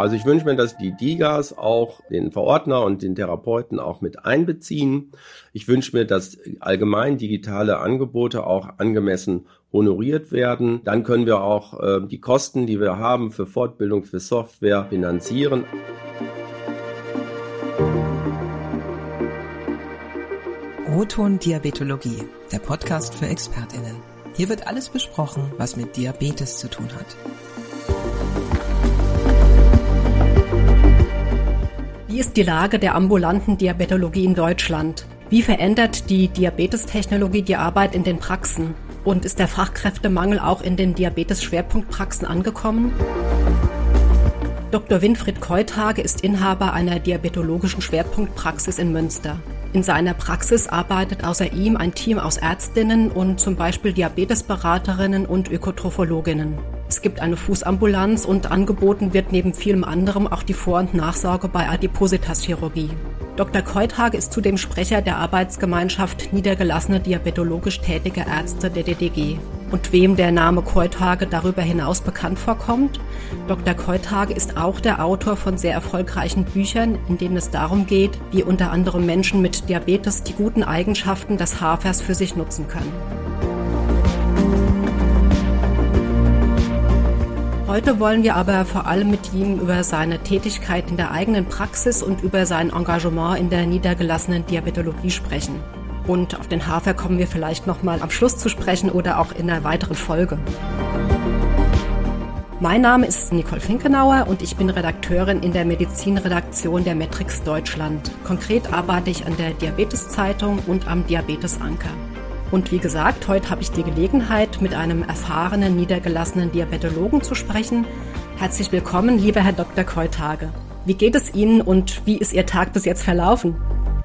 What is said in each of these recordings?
Also ich wünsche mir, dass die DiGAs auch den Verordner und den Therapeuten auch mit einbeziehen. Ich wünsche mir, dass allgemein digitale Angebote auch angemessen honoriert werden. Dann können wir auch die Kosten, die wir haben für Fortbildung, für Software finanzieren. O-Ton Diabetologie, der Podcast für ExpertInnen. Hier wird alles besprochen, was mit Diabetes zu tun hat. Wie ist die Lage der ambulanten Diabetologie in Deutschland? Wie verändert die Diabetestechnologie die Arbeit in den Praxen? Und ist der Fachkräftemangel auch in den Diabetes-Schwerpunktpraxen angekommen? Dr. Winfried Keuthage ist Inhaber einer diabetologischen Schwerpunktpraxis in Münster. In seiner Praxis arbeitet außer ihm ein Team aus Ärztinnen und zum Beispiel Diabetesberaterinnen und Ökotrophologinnen. Es gibt eine Fußambulanz und angeboten wird neben vielem anderem auch die Vor- und Nachsorge bei Adipositaschirurgie. Dr. Keuthage ist zudem Sprecher der Arbeitsgemeinschaft Niedergelassene Diabetologisch Tätige Ärzte der DDG. Und wem der Name Keuthage darüber hinaus bekannt vorkommt? Dr. Keuthage ist auch der Autor von sehr erfolgreichen Büchern, in denen es darum geht, wie unter anderem Menschen mit Diabetes die guten Eigenschaften des Hafers für sich nutzen können. Heute wollen wir aber vor allem mit ihm über seine Tätigkeit in der eigenen Praxis und über sein Engagement in der niedergelassenen Diabetologie sprechen. Und auf den Hafer kommen wir vielleicht nochmal am Schluss zu sprechen oder auch in einer weiteren Folge. Mein Name ist Nicole Finkenauer und ich bin Redakteurin in der Medizinredaktion der Metrix Deutschland. Konkret arbeite ich an der Diabeteszeitung und am Diabetesanker. Und wie gesagt, heute habe ich die Gelegenheit, mit einem erfahrenen, niedergelassenen Diabetologen zu sprechen. Herzlich willkommen, lieber Herr Dr. Keuthage. Wie geht es Ihnen und wie ist Ihr Tag bis jetzt verlaufen?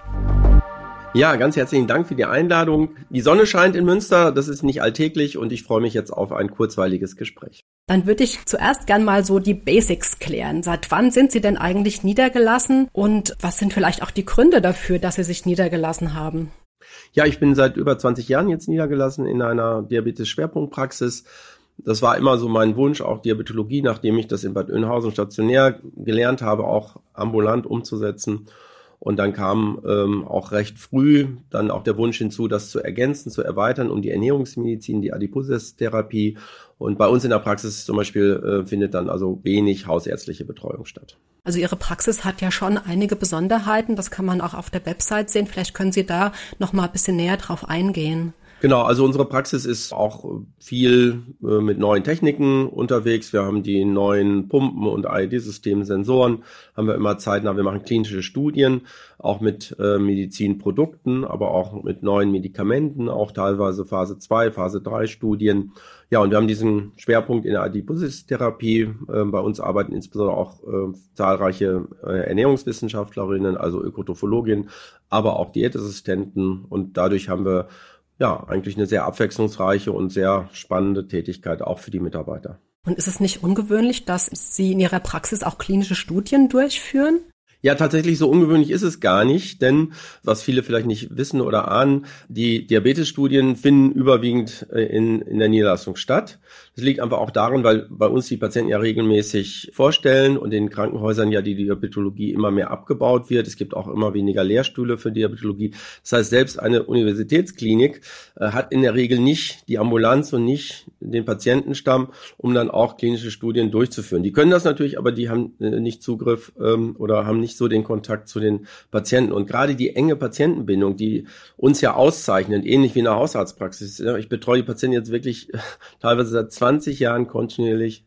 Ja, ganz herzlichen Dank für die Einladung. Die Sonne scheint in Münster, das ist nicht alltäglich und ich freue mich jetzt auf ein kurzweiliges Gespräch. Dann würde ich zuerst gern mal so die Basics klären. Seit wann sind Sie denn eigentlich niedergelassen und was sind vielleicht auch die Gründe dafür, dass Sie sich niedergelassen haben? Ja, ich bin seit über 20 Jahren jetzt niedergelassen in einer Diabetes-Schwerpunktpraxis. Das war immer so mein Wunsch, auch Diabetologie, nachdem ich das in Bad Oeynhausen stationär gelernt habe, auch ambulant umzusetzen. Und dann kam auch recht früh dann auch der Wunsch hinzu, das zu ergänzen, zu erweitern um die Ernährungsmedizin, die Adipositas-Therapie. Und bei uns in der Praxis zum Beispiel findet dann also wenig hausärztliche Betreuung statt. Also Ihre Praxis hat ja schon einige Besonderheiten, das kann man auch auf der Website sehen. Vielleicht können Sie da noch mal ein bisschen näher drauf eingehen. Genau, also unsere Praxis ist auch viel mit neuen Techniken unterwegs. Wir haben die neuen Pumpen und AED-Systeme, Sensoren, haben wir immer zeitnah. Wir machen klinische Studien, auch mit Medizinprodukten, aber auch mit neuen Medikamenten, auch teilweise Phase 2, Phase 3 Studien. Ja, und wir haben diesen Schwerpunkt in der Adipositas-Therapie. Bei uns arbeiten insbesondere auch zahlreiche Ernährungswissenschaftlerinnen, also Ökotrophologien, aber auch Diätassistenten. Und dadurch haben wir eigentlich eine sehr abwechslungsreiche und sehr spannende Tätigkeit auch für die Mitarbeiter. Und ist es nicht ungewöhnlich, dass Sie in Ihrer Praxis auch klinische Studien durchführen? Ja, tatsächlich so ungewöhnlich ist es gar nicht, denn was viele vielleicht nicht wissen oder ahnen, die Diabetesstudien finden überwiegend in der Niederlassung statt. Das liegt einfach auch daran, weil bei uns die Patienten ja regelmäßig vorstellen und in Krankenhäusern ja die Diabetologie immer mehr abgebaut wird. Es gibt auch immer weniger Lehrstühle für Diabetologie. Das heißt, selbst eine Universitätsklinik hat in der Regel nicht die Ambulanz und nicht den Patientenstamm, um dann auch klinische Studien durchzuführen. Die können das natürlich, aber die haben nicht Zugriff oder haben nicht so den Kontakt zu den Patienten. Und gerade die enge Patientenbindung, die uns ja auszeichnet, ähnlich wie in der Hausarztpraxis. Ich betreue die Patienten jetzt wirklich teilweise seit 20 Jahren kontinuierlich.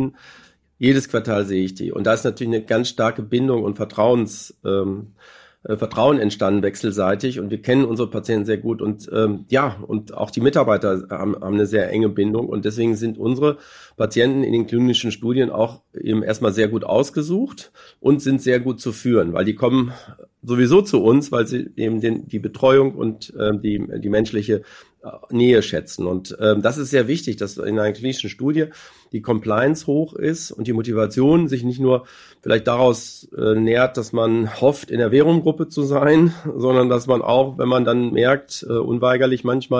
Jedes Quartal sehe ich die. Und da ist natürlich eine ganz starke Bindung und Vertrauen entstanden wechselseitig. Und wir kennen unsere Patienten sehr gut. Und und auch die Mitarbeiter haben eine sehr enge Bindung. Und deswegen sind unsere Patienten in den klinischen Studien auch eben erstmal sehr gut ausgesucht und sind sehr gut zu führen, weil die kommen sowieso zu uns, weil sie eben die Betreuung und die menschliche Nähe schätzen. Und das ist sehr wichtig, dass in einer klinischen Studie die Compliance hoch ist und die Motivation sich nicht nur vielleicht daraus nährt, dass man hofft, in der Verum-Gruppe zu sein, sondern dass man auch, wenn man dann merkt, unweigerlich manchmal,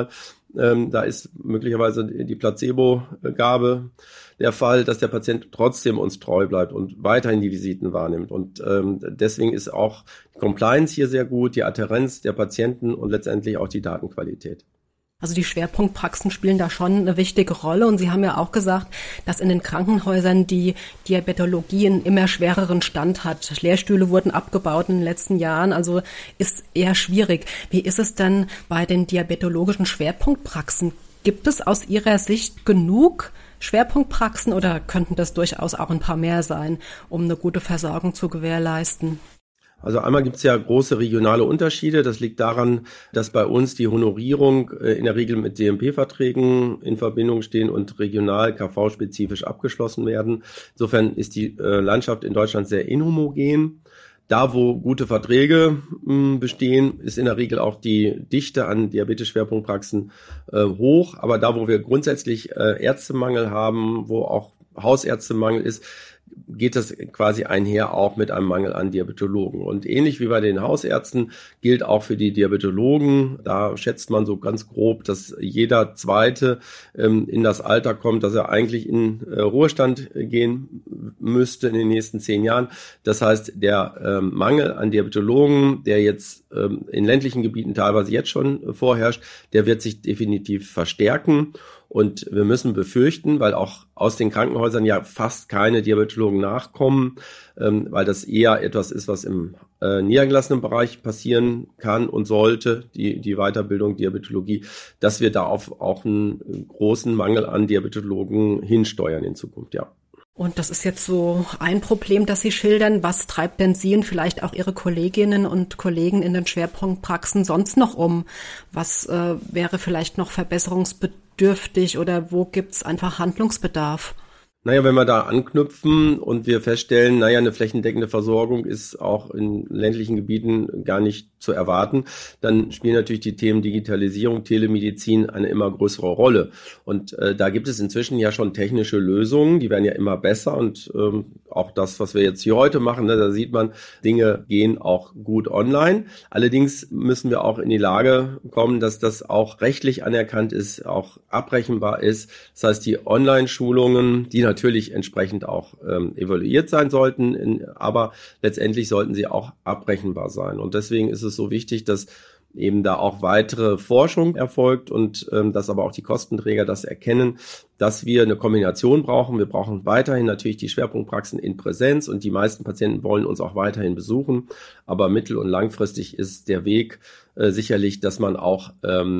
Da ist möglicherweise die Placebo-Gabe der Fall, dass der Patient trotzdem uns treu bleibt und weiterhin die Visiten wahrnimmt. Und deswegen ist auch die Compliance hier sehr gut, die Adhärenz der Patienten und letztendlich auch die Datenqualität. Also die Schwerpunktpraxen spielen da schon eine wichtige Rolle. Und Sie haben ja auch gesagt, dass in den Krankenhäusern die Diabetologie einen immer schwereren Stand hat. Lehrstühle wurden abgebaut in den letzten Jahren, also ist eher schwierig. Wie ist es denn bei den diabetologischen Schwerpunktpraxen? Gibt es aus Ihrer Sicht genug Schwerpunktpraxen oder könnten das durchaus auch ein paar mehr sein, um eine gute Versorgung zu gewährleisten? Also einmal gibt es ja große regionale Unterschiede. Das liegt daran, dass bei uns die Honorierung in der Regel mit DMP-Verträgen in Verbindung stehen und regional KV-spezifisch abgeschlossen werden. Insofern ist die Landschaft in Deutschland sehr inhomogen. Da, wo gute Verträge bestehen, ist in der Regel auch die Dichte an Diabetes-Schwerpunktpraxen hoch. Aber da, wo wir grundsätzlich Ärztemangel haben, wo auch Hausärztemangel ist, geht das quasi einher auch mit einem Mangel an Diabetologen. Und ähnlich wie bei den Hausärzten gilt auch für die Diabetologen. Da schätzt man so ganz grob, dass jeder Zweite in das Alter kommt, dass er eigentlich in Ruhestand gehen müsste in den nächsten 10 Jahren. Das heißt, der Mangel an Diabetologen, der jetzt in ländlichen Gebieten teilweise jetzt schon vorherrscht, der wird sich definitiv verstärken. Und wir müssen befürchten, weil auch aus den Krankenhäusern ja fast keine Diabetologen nachkommen, weil das eher etwas ist, was im niedergelassenen Bereich passieren kann und sollte, die Weiterbildung Diabetologie, dass wir da auf auch einen großen Mangel an Diabetologen hinsteuern in Zukunft, ja. Und das ist jetzt so ein Problem, das Sie schildern. Was treibt denn Sie und vielleicht auch Ihre Kolleginnen und Kollegen in den Schwerpunktpraxen sonst noch um? Was wäre vielleicht noch verbesserungsbedürftig oder wo gibt's einfach Handlungsbedarf? Naja, wenn wir da anknüpfen und wir feststellen, eine flächendeckende Versorgung ist auch in ländlichen Gebieten gar nicht zu erwarten, dann spielen natürlich die Themen Digitalisierung, Telemedizin eine immer größere Rolle. Und da gibt es inzwischen ja schon technische Lösungen, die werden ja immer besser und auch das, was wir jetzt hier heute machen, da sieht man, Dinge gehen auch gut online. Allerdings müssen wir auch in die Lage kommen, dass das auch rechtlich anerkannt ist, auch abrechenbar ist. Das heißt, die Online-Schulungen, die natürlich entsprechend auch evaluiert sein sollten, aber letztendlich sollten sie auch abrechenbar sein. Und deswegen ist es so wichtig, dass eben da auch weitere Forschung erfolgt und dass aber auch die Kostenträger das erkennen, dass wir eine Kombination brauchen. Wir brauchen weiterhin natürlich die Schwerpunktpraxen in Präsenz und die meisten Patienten wollen uns auch weiterhin besuchen. Aber mittel- und langfristig ist der Weg sicherlich, dass man auch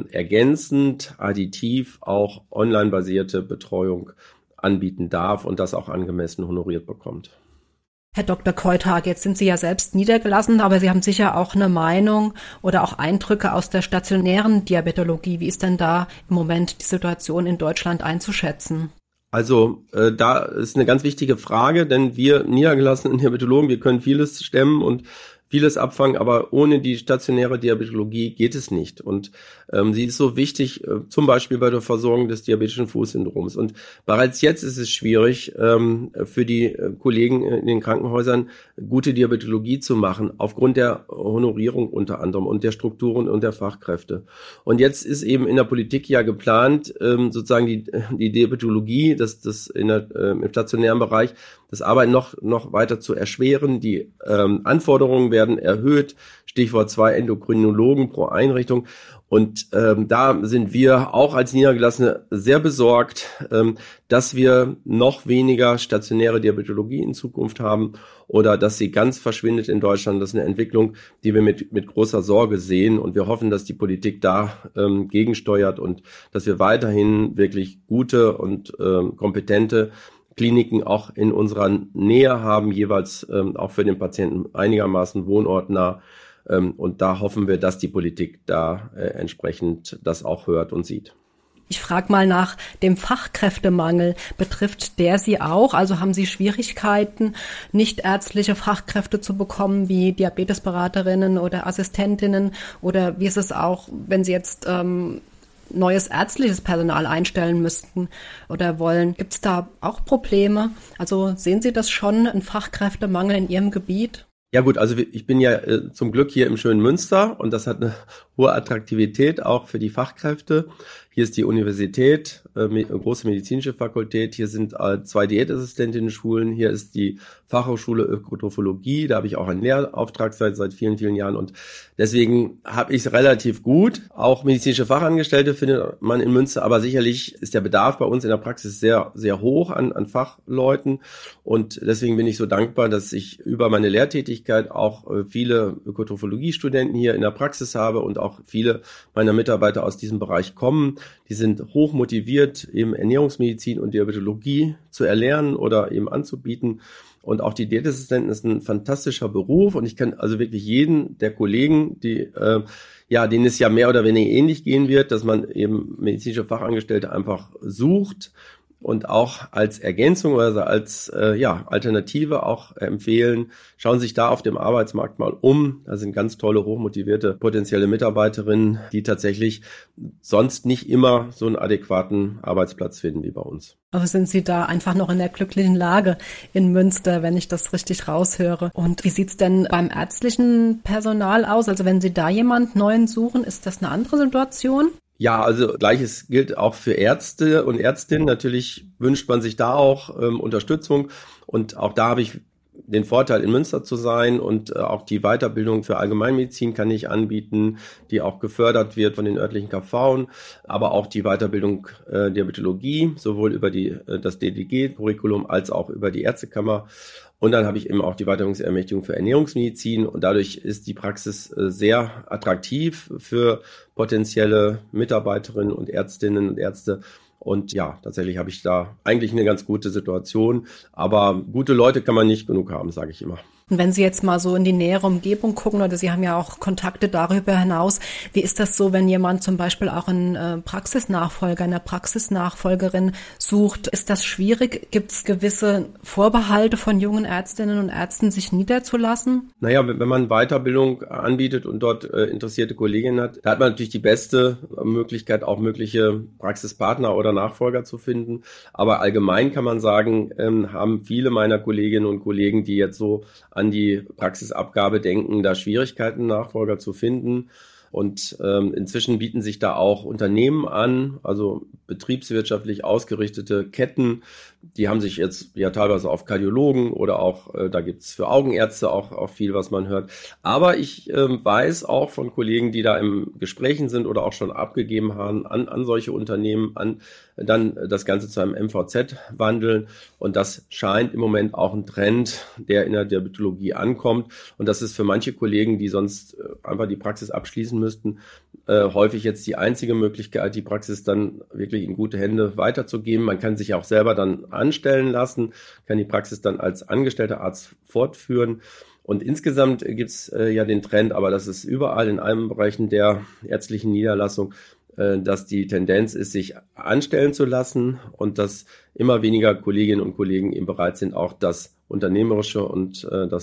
ergänzend, additiv auch online-basierte Betreuung anbieten darf und das auch angemessen honoriert bekommt. Herr Dr. Keuthag, jetzt sind Sie ja selbst niedergelassen, aber Sie haben sicher auch eine Meinung oder auch Eindrücke aus der stationären Diabetologie. Wie ist denn da im Moment die Situation in Deutschland einzuschätzen? Also da ist eine ganz wichtige Frage, denn wir niedergelassenen Diabetologen, wir können vieles stemmen und vieles abfangen, aber ohne die stationäre Diabetologie geht es nicht. Und sie ist so wichtig, zum Beispiel bei der Versorgung des diabetischen Fußsyndroms. Und bereits jetzt ist es schwierig, für die Kollegen in den Krankenhäusern gute Diabetologie zu machen, aufgrund der Honorierung unter anderem und der Strukturen und der Fachkräfte. Und jetzt ist eben in der Politik ja geplant, sozusagen die Diabetologie, das im stationären Bereich, das Arbeiten noch weiter zu erschweren. Die Anforderungen werden erhöht. Stichwort 2 Endokrinologen pro Einrichtung. Und da sind wir auch als Niedergelassene sehr besorgt, dass wir noch weniger stationäre Diabetologie in Zukunft haben oder dass sie ganz verschwindet in Deutschland. Das ist eine Entwicklung, die wir mit großer Sorge sehen. Und wir hoffen, dass die Politik da gegensteuert und dass wir weiterhin wirklich gute und kompetente Kliniken auch in unserer Nähe haben, jeweils auch für den Patienten einigermaßen wohnortnah. Und da hoffen wir, dass die Politik da entsprechend das auch hört und sieht. Ich frage mal nach dem Fachkräftemangel. Betrifft der Sie auch? Also haben Sie Schwierigkeiten, nichtärztliche Fachkräfte zu bekommen, wie Diabetesberaterinnen oder Assistentinnen? Oder wie ist es auch, wenn Sie jetzt neues ärztliches Personal einstellen müssten oder wollen? Gibt es da auch Probleme? Also sehen Sie das schon, einen Fachkräftemangel in Ihrem Gebiet? Ja gut, also ich bin ja zum Glück hier im schönen Münster und das hat eine hohe Attraktivität auch für die Fachkräfte. Hier ist die Universität, große medizinische Fakultät. Hier sind 2 Diätassistentinnen-Schulen. Hier ist die Fachhochschule Ökotrophologie. Da habe ich auch einen Lehrauftrag seit vielen, vielen Jahren. Und deswegen habe ich es relativ gut. Auch medizinische Fachangestellte findet man in Münster. Aber sicherlich ist der Bedarf bei uns in der Praxis sehr, sehr hoch an Fachleuten. Und deswegen bin ich so dankbar, dass ich über meine Lehrtätigkeit auch viele Ökotrophologie-Studenten hier in der Praxis habe und auch viele meiner Mitarbeiter aus diesem Bereich kommen. Die sind hoch motiviert, eben Ernährungsmedizin und Diabetologie zu erlernen oder eben anzubieten. Und auch die Diätassistenten ist ein fantastischer Beruf. Und ich kann also wirklich jeden der Kollegen, denen es ja mehr oder weniger ähnlich gehen wird, dass man eben medizinische Fachangestellte einfach sucht und auch als Ergänzung oder als Alternative auch empfehlen. Schauen Sie sich da auf dem Arbeitsmarkt mal um. Da sind ganz tolle, hochmotivierte potenzielle Mitarbeiterinnen, die tatsächlich sonst nicht immer so einen adäquaten Arbeitsplatz finden wie bei uns. Aber sind Sie da einfach noch in der glücklichen Lage in Münster, wenn ich das richtig raushöre? Und wie sieht's denn beim ärztlichen Personal aus? Also wenn Sie da jemand Neuen suchen, ist das eine andere Situation? Ja, also Gleiches gilt auch für Ärzte und Ärztinnen. Natürlich wünscht man sich da auch Unterstützung. Und auch da habe ich den Vorteil, in Münster zu sein, und auch die Weiterbildung für Allgemeinmedizin kann ich anbieten, die auch gefördert wird von den örtlichen KVen, aber auch die Weiterbildung Diabetologie, sowohl über das DDG-Curriculum als auch über die Ärztekammer. Und dann habe ich eben auch die Weiterbildungsermächtigung für Ernährungsmedizin, und dadurch ist die Praxis sehr attraktiv für potenzielle Mitarbeiterinnen und Ärztinnen und Ärzte. Und ja, tatsächlich habe ich da eigentlich eine ganz gute Situation. Aber gute Leute kann man nicht genug haben, sage ich immer. Und wenn Sie jetzt mal so in die nähere Umgebung gucken, oder Sie haben ja auch Kontakte darüber hinaus, wie ist das so, wenn jemand zum Beispiel auch einen Praxisnachfolger, eine Praxisnachfolgerin sucht? Ist das schwierig? Gibt es gewisse Vorbehalte von jungen Ärztinnen und Ärzten, sich niederzulassen? Naja, wenn man Weiterbildung anbietet und dort interessierte Kolleginnen hat, da hat man natürlich die beste Möglichkeit, auch mögliche Praxispartner oder Nachfolger zu finden. Aber allgemein kann man sagen, haben viele meiner Kolleginnen und Kollegen, die jetzt so an die Praxisabgabe denken, da Schwierigkeiten, Nachfolger zu finden. Und inzwischen bieten sich da auch Unternehmen an, also betriebswirtschaftlich ausgerichtete Ketten, die haben sich jetzt ja teilweise auf Kardiologen oder auch, da gibt's für Augenärzte auch viel, was man hört. Aber ich weiß auch von Kollegen, die da im Gesprächen sind oder auch schon abgegeben haben an solche Unternehmen, dann das Ganze zu einem MVZ wandeln. Und das scheint im Moment auch ein Trend, der in der Diabetologie ankommt. Und das ist für manche Kollegen, die sonst einfach die Praxis abschließen müssten, häufig jetzt die einzige Möglichkeit, die Praxis dann wirklich in gute Hände weiterzugeben. Man kann sich auch selber dann anstellen lassen, kann die Praxis dann als angestellter Arzt fortführen. Und insgesamt gibt's ja den Trend, aber das ist überall in allen Bereichen der ärztlichen Niederlassung, dass die Tendenz ist, sich anstellen zu lassen und dass immer weniger Kolleginnen und Kollegen eben bereit sind, auch das Unternehmerische und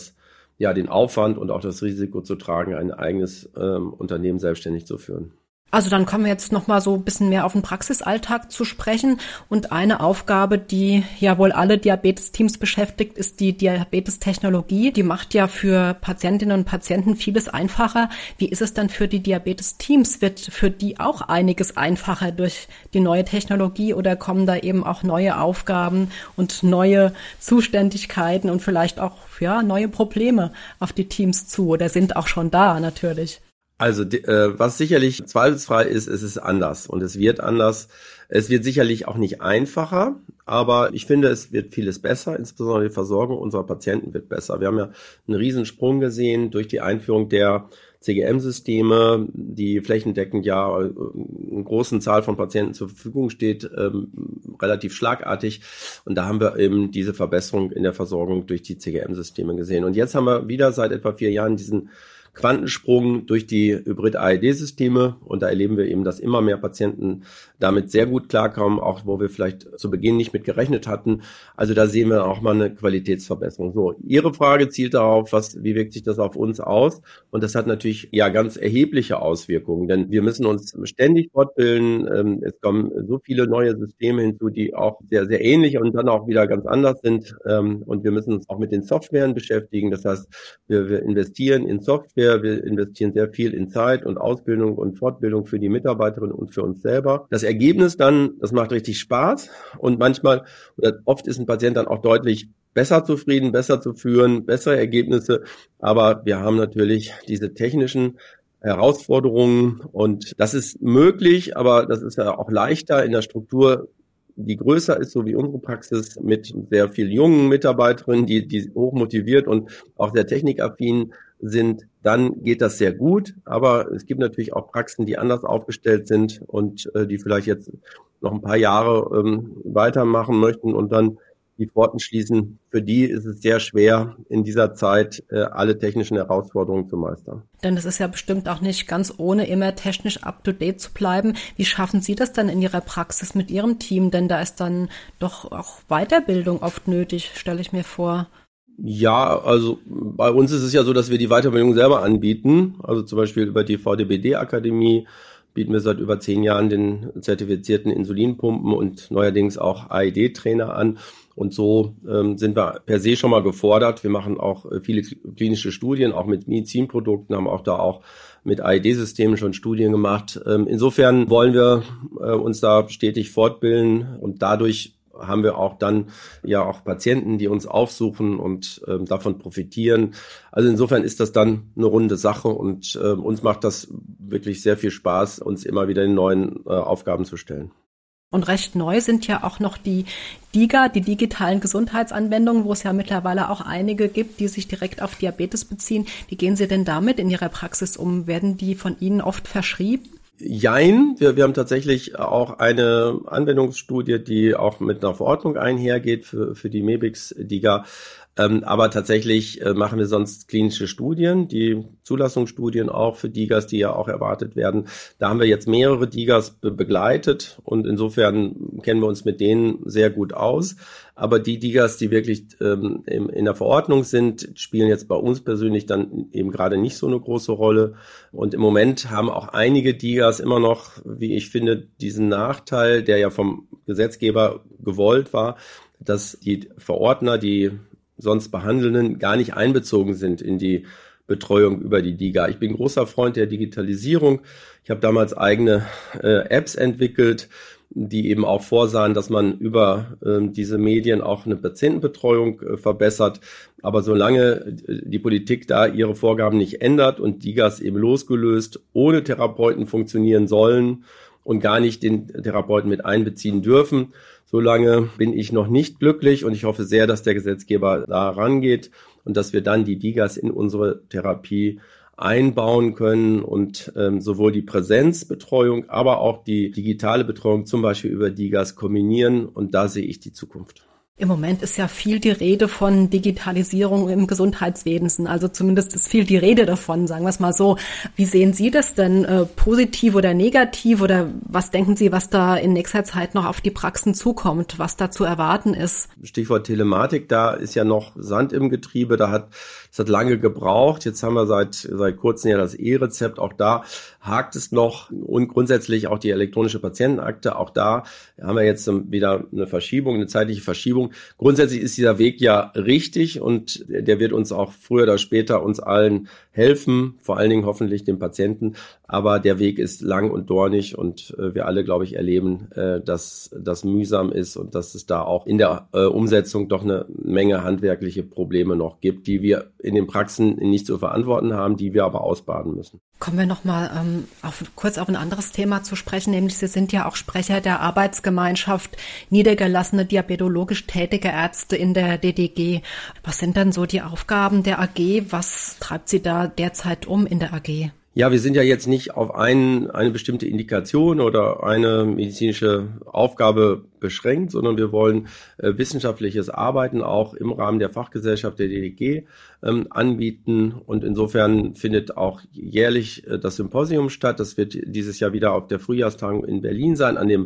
den Aufwand und auch das Risiko zu tragen, ein eigenes Unternehmen selbstständig zu führen. Also dann kommen wir jetzt noch mal so ein bisschen mehr auf den Praxisalltag zu sprechen. Und eine Aufgabe, die ja wohl alle Diabetesteams beschäftigt, ist die Diabetestechnologie. Die macht ja für Patientinnen und Patienten vieles einfacher. Wie ist es dann für die Diabetesteams? Wird für die auch einiges einfacher durch die neue Technologie, oder kommen da eben auch neue Aufgaben und neue Zuständigkeiten und vielleicht auch neue Probleme auf die Teams zu, oder sind auch schon da natürlich? Also was sicherlich zweifelsfrei ist, es ist anders und es wird anders. Es wird sicherlich auch nicht einfacher, aber ich finde, es wird vieles besser, insbesondere die Versorgung unserer Patienten wird besser. Wir haben ja einen Riesensprung gesehen durch die Einführung der CGM-Systeme, die flächendeckend ja einer großen Zahl von Patienten zur Verfügung steht, relativ schlagartig. Und da haben wir eben diese Verbesserung in der Versorgung durch die CGM-Systeme gesehen. Und jetzt haben wir wieder seit etwa 4 Jahren diesen Quantensprung durch die Hybrid-AED-Systeme, und da erleben wir eben, dass immer mehr Patienten damit sehr gut klarkommen, auch wo wir vielleicht zu Beginn nicht mit gerechnet hatten. Also da sehen wir auch mal eine Qualitätsverbesserung. So, Ihre Frage zielt darauf, wie wirkt sich das auf uns aus? Und das hat natürlich ganz erhebliche Auswirkungen, denn wir müssen uns ständig fortbilden. Es kommen so viele neue Systeme hinzu, die auch sehr, sehr ähnlich und dann auch wieder ganz anders sind. Und wir müssen uns auch mit den Softwaren beschäftigen. Das heißt, wir investieren in Software, wir investieren sehr viel in Zeit und Ausbildung und Fortbildung für die Mitarbeiterinnen und für uns selber. Das Ergebnis dann, das macht richtig Spaß und manchmal oder oft ist ein Patient dann auch deutlich besser zufrieden, besser zu führen, bessere Ergebnisse. Aber wir haben natürlich diese technischen Herausforderungen und das ist möglich, aber das ist ja auch leichter in der Struktur, die größer ist, so wie unsere Praxis, mit sehr vielen jungen Mitarbeiterinnen, die hoch motiviert und auch sehr technikaffin sind, dann geht das sehr gut. Aber es gibt natürlich auch Praxen, die anders aufgestellt sind und die vielleicht jetzt noch ein paar Jahre weitermachen möchten und dann die Pforten schließen. Für die ist es sehr schwer, in dieser Zeit alle technischen Herausforderungen zu meistern. Denn es ist ja bestimmt auch nicht ganz ohne, immer technisch up-to-date zu bleiben. Wie schaffen Sie das dann in Ihrer Praxis mit Ihrem Team? Denn da ist dann doch auch Weiterbildung oft nötig, stelle ich mir vor. Ja, also bei uns ist es ja so, dass wir die Weiterbildung selber anbieten. Also zum Beispiel über die VDBD-Akademie bieten wir seit über 10 Jahren den zertifizierten Insulinpumpen und neuerdings auch AED-Trainer an. Und so sind wir per se schon mal gefordert. Wir machen auch viele klinische Studien, auch mit Medizinprodukten, haben auch da auch mit AED-Systemen schon Studien gemacht. Insofern wollen wir uns da stetig fortbilden und dadurch haben wir auch dann ja auch Patienten, die uns aufsuchen und davon profitieren. Also insofern ist das dann eine runde Sache und uns macht das wirklich sehr viel Spaß, uns immer wieder in neuen Aufgaben zu stellen. Und recht neu sind ja auch noch die DiGA, die digitalen Gesundheitsanwendungen, wo es ja mittlerweile auch einige gibt, die sich direkt auf Diabetes beziehen. Wie gehen Sie denn damit in Ihrer Praxis um? Werden die von Ihnen oft verschrieben? Jein, wir haben tatsächlich auch eine Anwendungsstudie, die auch mit einer Verordnung einhergeht für die MEBIX-DiGA. Aber tatsächlich machen wir sonst klinische Studien, die Zulassungsstudien auch für DiGAs, die ja auch erwartet werden. Da haben wir jetzt mehrere DiGAs begleitet und insofern kennen wir uns mit denen sehr gut aus. Aber die DiGAs, die wirklich in der Verordnung sind, spielen jetzt bei uns persönlich dann eben gerade nicht so eine große Rolle. Und im Moment haben auch einige DiGAs immer noch, wie ich finde, diesen Nachteil, der ja vom Gesetzgeber gewollt war, dass die Verordner, die sonst Behandelnden gar nicht einbezogen sind in die Betreuung über die DiGA. Ich bin großer Freund der Digitalisierung. Ich habe damals eigene Apps entwickelt, die eben auch vorsahen, dass man über diese Medien auch eine Patientenbetreuung verbessert. Aber solange die Politik da ihre Vorgaben nicht ändert und DiGAs eben losgelöst ohne Therapeuten funktionieren sollen und gar nicht den Therapeuten mit einbeziehen dürfen, solange bin ich noch nicht glücklich und ich hoffe sehr, dass der Gesetzgeber da rangeht und dass wir dann die DiGAs in unsere Therapie einbauen können und sowohl die Präsenzbetreuung, aber auch die digitale Betreuung zum Beispiel über DiGAs kombinieren und da sehe ich die Zukunft. Im Moment ist ja viel die Rede von Digitalisierung im Gesundheitswesen. Also zumindest ist viel die Rede davon, sagen wir es mal so. Wie sehen Sie das denn? Positiv oder negativ? Oder was denken Sie, was da in nächster Zeit noch auf die Praxen zukommt, was da zu erwarten ist? Stichwort Telematik, da ist ja noch Sand im Getriebe. Das hat lange gebraucht. Jetzt haben wir seit kurzem ja das E-Rezept. Auch da hakt es noch. Und grundsätzlich auch die elektronische Patientenakte. Auch da haben wir jetzt wieder eine Verschiebung, eine zeitliche Verschiebung. Grundsätzlich ist dieser Weg ja richtig und der wird uns auch früher oder später uns allen helfen, vor allen Dingen hoffentlich den Patienten. Aber der Weg ist lang und dornig und wir alle, glaube ich, erleben, dass das mühsam ist und dass es da auch in der Umsetzung doch eine Menge handwerkliche Probleme noch gibt, die wir in den Praxen nicht zu verantworten haben, die wir aber ausbaden müssen. Kommen wir nochmal kurz auf ein anderes Thema zu sprechen, nämlich Sie sind ja auch Sprecher der Arbeitsgemeinschaft niedergelassene diabetologisch tätige Ärzte in der DDG. Was sind dann so die Aufgaben der AG? Was treibt Sie da derzeit in der AG? Ja, wir sind ja jetzt nicht auf eine bestimmte Indikation oder eine medizinische Aufgabe beschränkt, sondern wir wollen wissenschaftliches Arbeiten auch im Rahmen der Fachgesellschaft der DDG anbieten. Und insofern findet auch jährlich das Symposium statt. Das wird dieses Jahr wieder auf der Frühjahrstagung in Berlin sein, an dem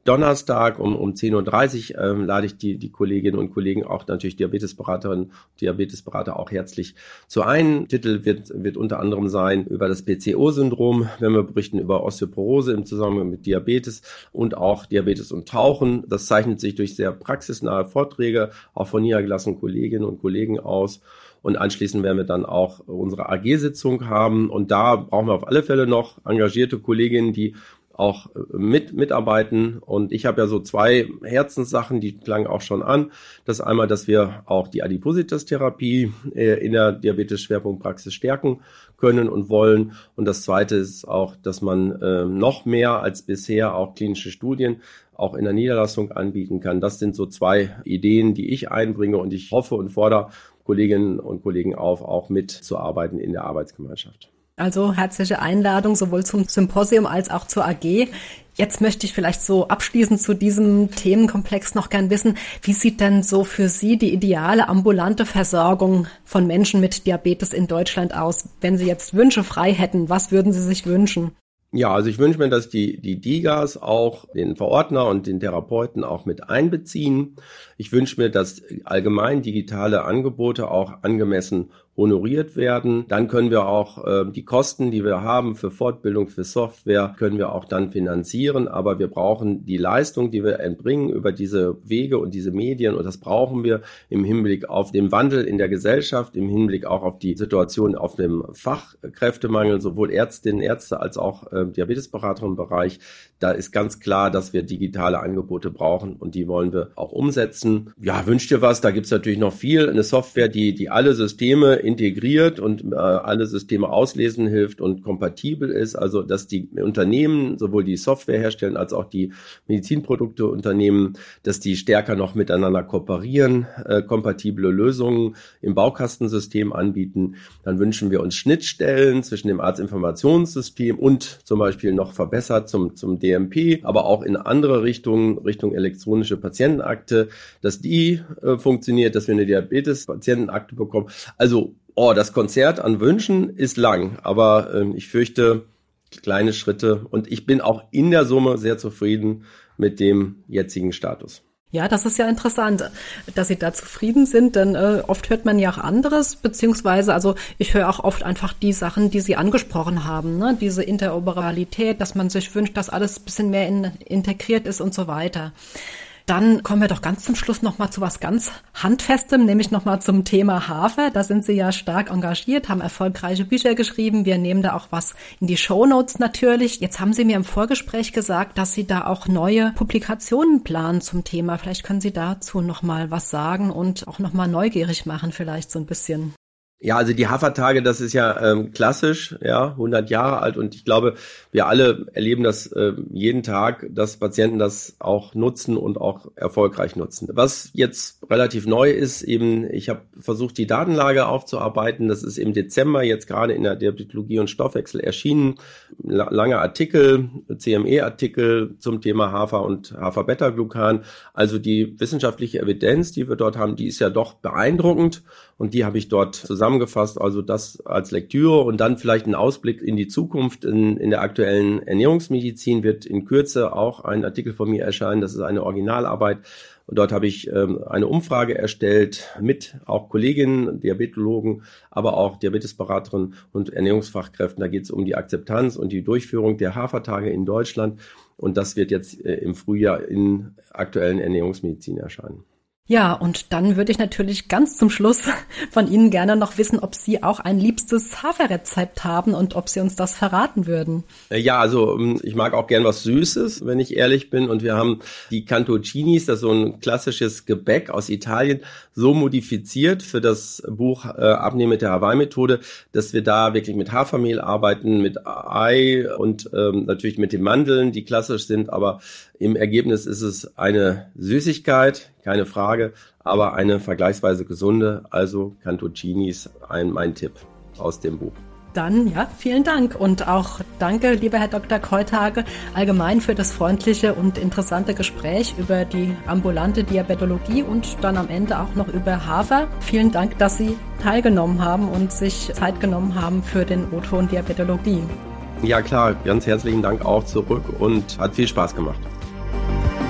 Donnerstag um 10.30 Uhr lade ich die Kolleginnen und Kollegen, auch natürlich Diabetesberaterinnen und Diabetesberater auch herzlich zu ein. Titel wird unter anderem sein über das PCO-Syndrom, wenn wir berichten über Osteoporose im Zusammenhang mit Diabetes und auch Diabetes und Tauchen. Das zeichnet sich durch sehr praxisnahe Vorträge, auch von niedergelassenen Kolleginnen und Kollegen aus. Und anschließend werden wir dann auch unsere AG-Sitzung haben. Und da brauchen wir auf alle Fälle noch engagierte Kolleginnen, die auch mitarbeiten. Und ich habe ja so 2 Herzenssachen, die klangen auch schon an. Das einmal, dass wir auch die Adipositas-Therapie in der Diabetes-Schwerpunktpraxis stärken können und wollen. Und das Zweite ist auch, dass man noch mehr als bisher auch klinische Studien auch in der Niederlassung anbieten kann. Das sind so 2 Ideen, die ich einbringe, und ich hoffe und fordere Kolleginnen und Kollegen auf, auch mitzuarbeiten in der Arbeitsgemeinschaft. Also herzliche Einladung sowohl zum Symposium als auch zur AG. Jetzt möchte ich vielleicht so abschließend zu diesem Themenkomplex noch gern wissen, wie sieht denn so für Sie die ideale ambulante Versorgung von Menschen mit Diabetes in Deutschland aus? Wenn Sie jetzt Wünsche frei hätten, was würden Sie sich wünschen? Ja, also ich wünsche mir, dass die DIGAs auch den Verordner und den Therapeuten auch mit einbeziehen. Ich wünsche mir, dass allgemein digitale Angebote auch angemessen honoriert werden. Dann können wir auch die Kosten, die wir haben für Fortbildung, für Software, können wir auch dann finanzieren. Aber wir brauchen die Leistung, die wir erbringen über diese Wege und diese Medien. Und das brauchen wir im Hinblick auf den Wandel in der Gesellschaft, im Hinblick auch auf die Situation auf dem Fachkräftemangel, sowohl Ärztinnen, Ärzte als auch Diabetesberaterinnenbereich. Da ist ganz klar, dass wir digitale Angebote brauchen, und die wollen wir auch umsetzen. Ja, wünscht ihr was? Da gibt's natürlich noch viel. Eine Software, die alle Systeme integriert und alle Systeme auslesen hilft und kompatibel ist, also dass die Unternehmen, sowohl die Software herstellen als auch die Medizinprodukteunternehmen, dass die stärker noch miteinander kooperieren, kompatible Lösungen im Baukastensystem anbieten. Dann wünschen wir uns Schnittstellen zwischen dem Arztinformationssystem und zum Beispiel noch verbessert zum DMP, aber auch in andere Richtung elektronische Patientenakte, dass die funktioniert, dass wir eine Diabetes-Patientenakte bekommen. Also das Konzert an Wünschen ist lang, aber ich fürchte kleine Schritte, und ich bin auch in der Summe sehr zufrieden mit dem jetzigen Status. Ja, das ist ja interessant, dass Sie da zufrieden sind, denn oft hört man ja auch anderes, beziehungsweise, also ich höre auch oft einfach die Sachen, die Sie angesprochen haben, ne? Diese Interoperabilität, dass man sich wünscht, dass alles ein bisschen mehr integriert ist und so weiter. Dann kommen wir doch ganz zum Schluss nochmal zu was ganz Handfestem, nämlich nochmal zum Thema Hafer. Da sind Sie ja stark engagiert, haben erfolgreiche Bücher geschrieben. Wir nehmen da auch was in die Shownotes natürlich. Jetzt haben Sie mir im Vorgespräch gesagt, dass Sie da auch neue Publikationen planen zum Thema. Vielleicht können Sie dazu nochmal was sagen und auch nochmal neugierig machen vielleicht so ein bisschen. Ja, also die Hafertage, das ist ja klassisch, ja, 100 Jahre alt, und ich glaube, wir alle erleben das jeden Tag, dass Patienten das auch nutzen und auch erfolgreich nutzen. Was jetzt relativ neu ist, eben, ich habe versucht, die Datenlage aufzuarbeiten. Das ist im Dezember jetzt gerade in der Diabetologie und Stoffwechsel erschienen. Langer Artikel, CME-Artikel zum Thema Hafer und Hafer-Beta-Glucan. Also die wissenschaftliche Evidenz, die wir dort haben, die ist ja doch beeindruckend, und die habe ich dort zusammengefasst, also das als Lektüre, und dann vielleicht ein Ausblick in die Zukunft. In der aktuellen Ernährungsmedizin wird in Kürze auch ein Artikel von mir erscheinen, das ist eine Originalarbeit, und dort habe ich eine Umfrage erstellt mit auch Kolleginnen, Diabetologen, aber auch Diabetesberaterinnen und Ernährungsfachkräften. Da geht es um die Akzeptanz und die Durchführung der Hafertage in Deutschland, und das wird jetzt im Frühjahr in aktuellen Ernährungsmedizin erscheinen. Ja, und dann würde ich natürlich ganz zum Schluss von Ihnen gerne noch wissen, ob Sie auch ein liebstes Haferrezept haben und ob Sie uns das verraten würden. Ja, also ich mag auch gern was Süßes, wenn ich ehrlich bin. Und wir haben die Cantuccinis, das ist so ein klassisches Gebäck aus Italien, so modifiziert für das Buch Abnehmen mit der Hawaii-Methode, dass wir da wirklich mit Hafermehl arbeiten, mit Ei und natürlich mit den Mandeln, die klassisch sind. Aber im Ergebnis ist es eine Süßigkeit, keine Frage, aber eine vergleichsweise gesunde. Also Cantuccinis, mein Tipp aus dem Buch. Dann, ja, vielen Dank und auch danke, lieber Herr Dr. Kreuthage, allgemein für das freundliche und interessante Gespräch über die ambulante Diabetologie und dann am Ende auch noch über Hafer. Vielen Dank, dass Sie teilgenommen haben und sich Zeit genommen haben für den O-Ton Diabetologie. Ja klar, ganz herzlichen Dank auch zurück und hat viel Spaß gemacht.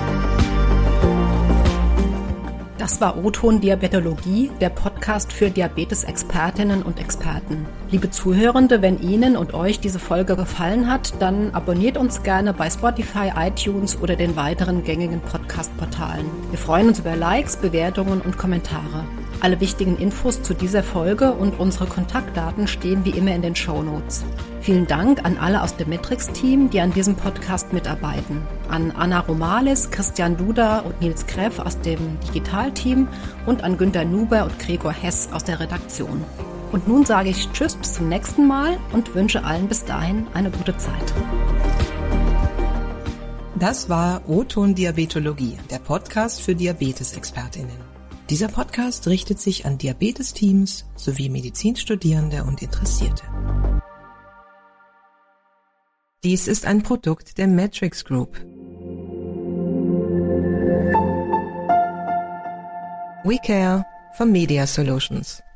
Das war O-Ton Diabetologie, der Podcast für Diabetes-Expertinnen und Experten. Liebe Zuhörende, wenn Ihnen und euch diese Folge gefallen hat, dann abonniert uns gerne bei Spotify, iTunes oder den weiteren gängigen Podcast-Portalen. Wir freuen uns über Likes, Bewertungen und Kommentare. Alle wichtigen Infos zu dieser Folge und unsere Kontaktdaten stehen wie immer in den Shownotes. Vielen Dank an alle aus dem Metrix-Team, die an diesem Podcast mitarbeiten. An Anna Romalis, Christian Duda und Nils Kreff aus dem Digitalteam und an Günter Nuber und Gregor Hess aus der Redaktion. Und nun sage ich Tschüss, bis zum nächsten Mal und wünsche allen bis dahin eine gute Zeit. Das war O-Ton Diabetologie, der Podcast für Diabetes-ExpertInnen. Dieser Podcast richtet sich an Diabetesteams sowie Medizinstudierende und Interessierte. Dies ist ein Produkt der Metrix Group. We care for Media Solutions.